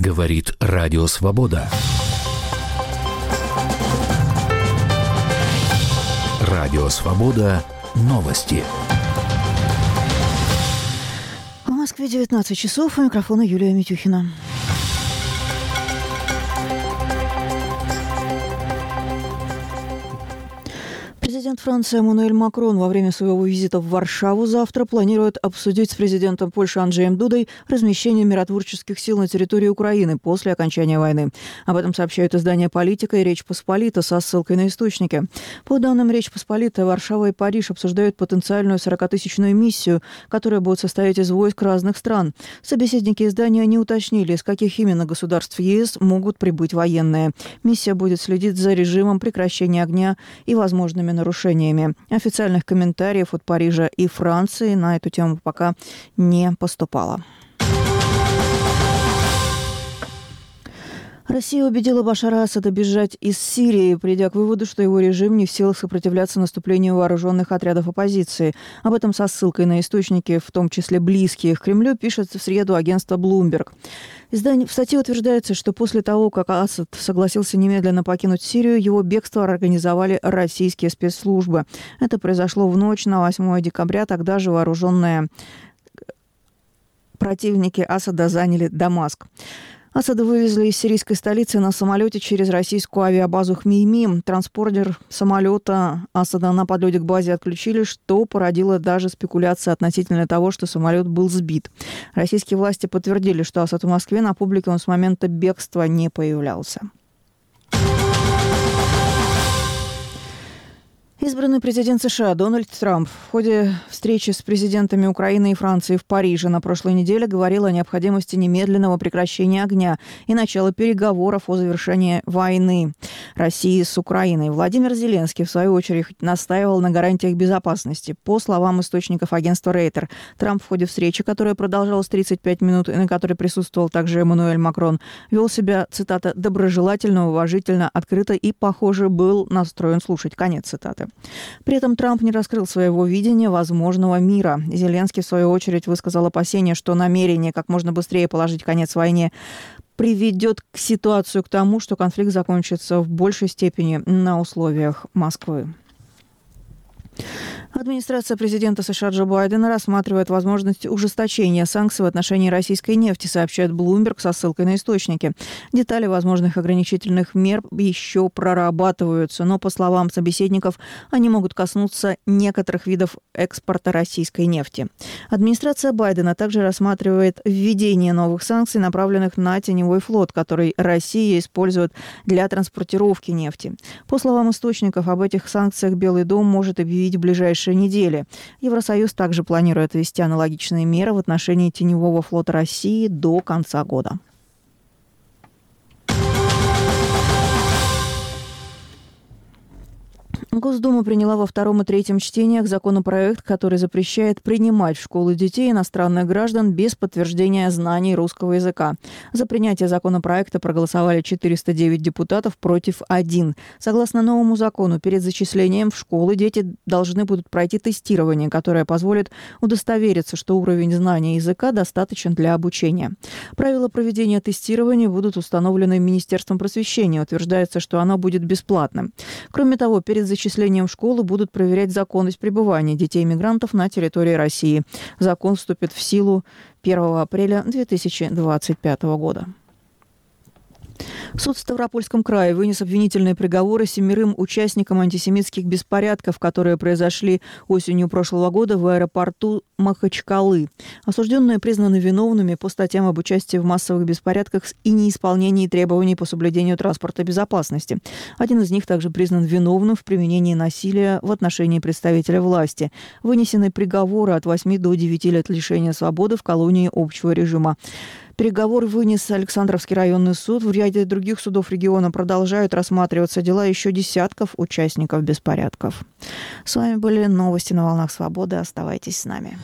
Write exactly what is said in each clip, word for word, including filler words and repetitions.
Говорит Радио Свобода. Радио Свобода. Новости. В Москве девятнадцать часов. У микрофона Юлия Митюхина. Президент Франции Эммануэль Макрон во время своего визита в Варшаву завтра планирует обсудить с президентом Польши Анджеем Дудой размещение миротворческих сил на территории Украины после окончания войны. Об этом сообщают издания «Политика» и «Речь Посполита» со ссылкой на источники. По данным «Речь Посполита», Варшава и Париж обсуждают потенциальную сорокатысячную миссию, которая будет состоять из войск разных стран. Собеседники издания не уточнили, из каких именно государств ЕС могут прибыть военные. Миссия будет следить за режимом прекращения огня и возможными нарушениями. Официальных комментариев от Парижа и Франции на эту тему пока не поступало. Россия убедила Башара Асада бежать из Сирии, придя к выводу, что его режим не в силах сопротивляться наступлению вооруженных отрядов оппозиции. Об этом со ссылкой на источники, в том числе близкие к Кремлю, пишет в среду агентство Bloomberg. В статье утверждается, что после того, как Асад согласился немедленно покинуть Сирию, его бегство организовали российские спецслужбы. Это произошло в ночь на восьмое декабря. Тогда же вооруженные противники Асада заняли Дамаск. Асада вывезли из сирийской столицы на самолете через российскую авиабазу Хмеймим. Транспортер самолета Асада на подлете к базе отключили, что породило даже спекуляции относительно того, что самолет был сбит. Российские власти подтвердили, что Асад в Москве, на публике он с момента бегства не появлялся. Избранный президент США Дональд Трамп в ходе встречи с президентами Украины и Франции в Париже на прошлой неделе говорил о необходимости немедленного прекращения огня и начала переговоров о завершении войны России с Украиной. Владимир Зеленский, в свою очередь, настаивал на гарантиях безопасности. По словам источников агентства Рейтер, Трамп в ходе встречи, которая продолжалась тридцать пять минут и на которой присутствовал также Эммануэль Макрон, вел себя, цитата, «доброжелательно, уважительно, открыто и, похоже, был настроен слушать». Конец цитаты. При этом Трамп не раскрыл своего видения возможного мира. Зеленский, в свою очередь, высказал опасения, что намерение как можно быстрее положить конец войне приведет к ситуацию к тому, что конфликт закончится в большей степени на условиях Москвы. Администрация президента США Джо Байдена рассматривает возможность ужесточения санкций в отношении российской нефти, сообщает Bloomberg со ссылкой на источники. Детали возможных ограничительных мер еще прорабатываются, но, по словам собеседников, они могут коснуться некоторых видов экспорта российской нефти. Администрация Байдена также рассматривает введение новых санкций, направленных на теневой флот, который Россия использует для транспортировки нефти. По словам источников, об этих санкциях Белый дом может объявить в ближайшие недели. Евросоюз также планирует ввести аналогичные меры в отношении теневого флота России до конца года. Госдума приняла во втором и третьем чтениях законопроект, который запрещает принимать в школы детей иностранных граждан без подтверждения знаний русского языка. За принятие законопроекта проголосовали четыреста девять депутатов против один. Согласно новому закону, перед зачислением в школы дети должны будут пройти тестирование, которое позволит удостовериться, что уровень знания языка достаточен для обучения. Правила проведения тестирования будут установлены Министерством просвещения. Утверждается, что оно будет бесплатным. Кроме того, перед зачислением Зачислением в школу будут проверять законность пребывания детей-мигрантов на территории России. Закон вступит в силу первого апреля две тысячи двадцать пятого года. Суд в Ставропольском крае вынес обвинительные приговоры семерым участникам антисемитских беспорядков, которые произошли осенью прошлого года в аэропорту Махачкалы. Осужденные признаны виновными по статьям об участии в массовых беспорядках и неисполнении требований по соблюдению транспортной безопасности. Один из них также признан виновным в применении насилия в отношении представителя власти. Вынесены приговоры от восьми до девяти лет лишения свободы в колонии общего режима. Переговор вынес Александровский районный суд. В ряде других судов региона продолжают рассматриваться дела еще десятков участников беспорядков. С вами были новости на волнах свободы. Оставайтесь с нами.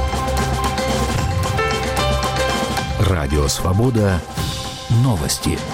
Радио Свобода. Новости.